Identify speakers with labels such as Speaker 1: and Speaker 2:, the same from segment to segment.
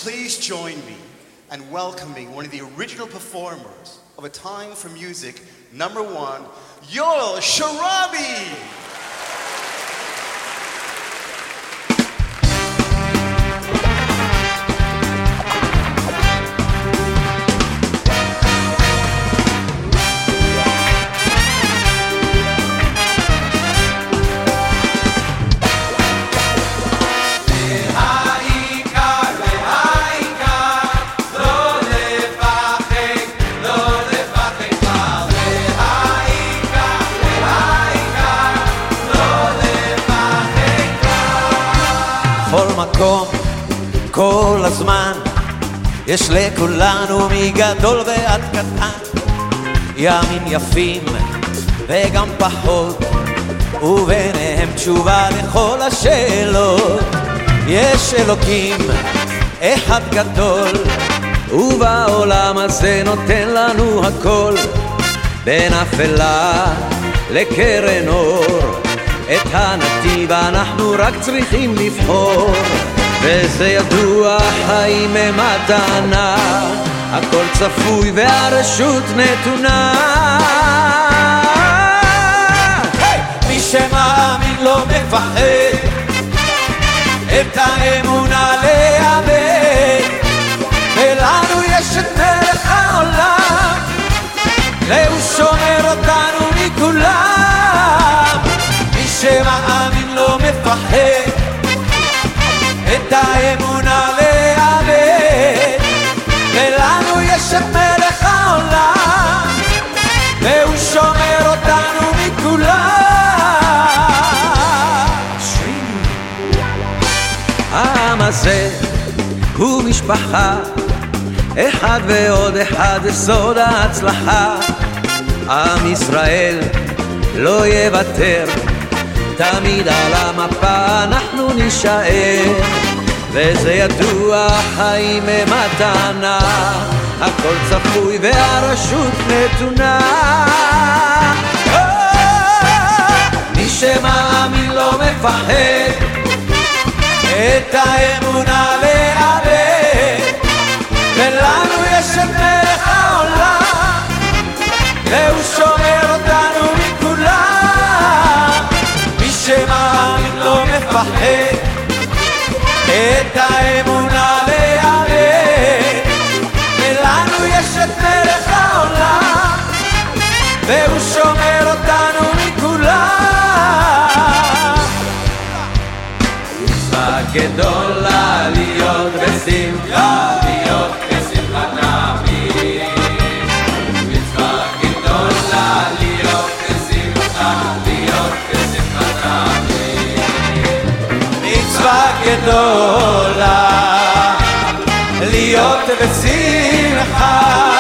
Speaker 1: please join me in welcoming one of the original performers of A Time for Music, #1, Yoel Sharabi!
Speaker 2: בכל מקום, כל הזמן, יש לכולנו מגדול ועד קטן, ימים יפים וגם פחות, וביניהם תשובה לכל השאלות. יש אלוקים אחד גדול, ובעולם הזה נותן לנו הכל, בין אפלה לקרן אור. את הנתיב אנחנו רק צריכים לבחור, וזה ידוע, חיים הם מתנה, הכל צפוי והרשות נתונה. מי שמאמין לא מפחד, את האמונה לאבד, ולנו יש את מלך העולם, והוא שומר אותנו מכולם. שמאמין לא מפחד, את האמונה לאבד, ולנו יש את מלך העולם, והוא שומר אותנו מכולם. העם הזה הוא משפחה, אחד ועוד אחד סוד ההצלחה. עם ישראל לא יוותר, תמיד על המפה אנחנו נשאר, וזה ידוע, חיים הם מתנה, הכל צפוי והרשות נתונה. מי שמאמין לא מפחד, את האמונה לאבד, ולנו יש את מלך העולם, והוא שומר אותנו מכולם. שמאמין לא מפחד, את האמונה לאבד, ולנו יש את מלך העולם, והוא שומר אותנו מכולם. מצווה גדולה להיות בשמחה, להיות בשמחת תמיד. מצווה גדולה להיות בשמחה, להיות מצווה גדולה להיות בשמחה,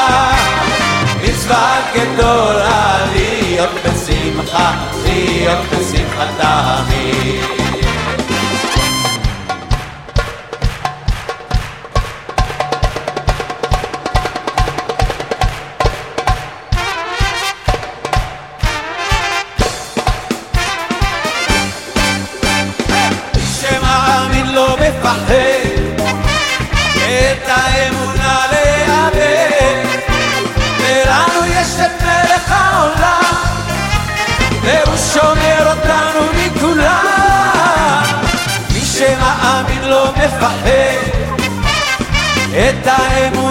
Speaker 2: מצווה גדולה להיות בשמחה, להיות בשמחת תמיד. את האמונה לאבד, ולנו יש את מלך העולם, והוא שומר אותנו מכולם. מי שמאמין לא מפחד, את האמונה